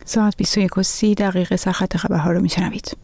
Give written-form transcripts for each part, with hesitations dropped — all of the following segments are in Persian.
ساعت 21:30 سرخط خبرها رو میشنوید.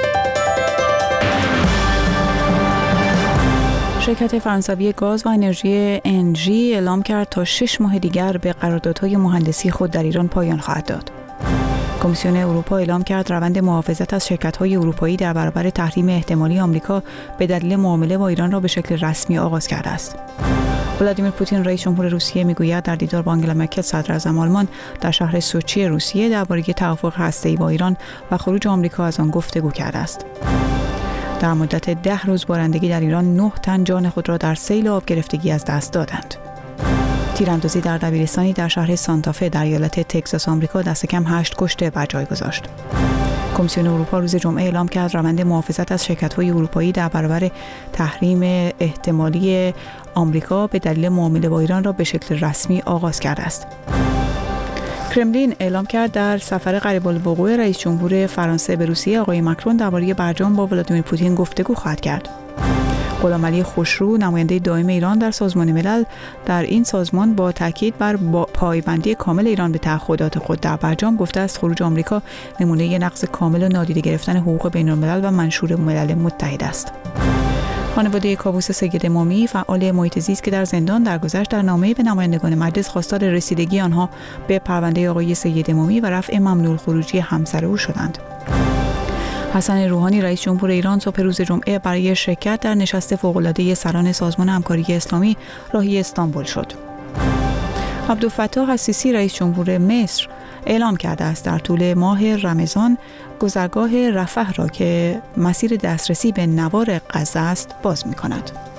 شرکت فرانسوی گاز و انرژی انرژی اعلام کرد تا 6 ماه دیگر به قراردادهای مهندسی خود در ایران پایان خواهد داد. کمیسیون اروپا اعلام کرد روند محافظت از شرکت‌های اروپایی در برابر تحریم احتمالی آمریکا به دلیل معامله با ایران را به شکل رسمی آغاز کرده است. ولادیمیر پوتین رئیس جمهور روسیه میگوید در دیدار با آنگلا مرکل صدراعظم آلمان در شهر سوچی روسیه درباره توافق هسته‌ای با ایران و خروج آمریکا از آن گفتگو کرده است. در مدت 10 روز بارندگی در ایران 9 تن جان خود را در سیل آب گرفتگی از دست دادند. تیراندازی در دبیرستانی در شهر سانتافه در ایالت تگزاس آمریکا دست کم 8 کشته بر جای گذاشت. کمیسیون اروپا روز جمعه اعلام کرد روند محافظت از شرکت‌های اروپایی در برابر تحریم احتمالی آمریکا به دلیل معامله با ایران را به شکل رسمی آغاز کرده است. کرملین اعلام کرد در سفر قریب الوقوع رئیس جمهور فرانسه به روسیه آقای مکرون درباره برجام با ولادیمیر پوتین گفتگو خواهد کرد. غلامعلی خوشرو نماینده دائم ایران در سازمان ملل در این سازمان با تاکید بر پایبندی کامل ایران به تعهدات خود در برجام گفته است خروج آمریکا نمونه نقض کامل و نادیده گرفتن حقوق بین‌الملل و منشور ملل متحد است. خانواده کاووس سید امامی فعال محیط زیست که در زندان درگذشت در نامه‌ای به نمایندگان مجلس خواستار رسیدگی آنها به پرونده آقای سید امامی و رفع ممنوع الخروجی همسر او شدند. حسن روحانی رئیس جمهور ایران صبح روز جمعه برای شرکت در نشست فوق‌العاده سران سازمان همکاری اسلامی راهی استانبول شد. عبدالفتاح السیسی رئیس جمهور مصر اعلام کرده است در طول ماه رمضان گذرگاه رفح را که مسیر دسترسی به نوار غزه است باز می‌کند.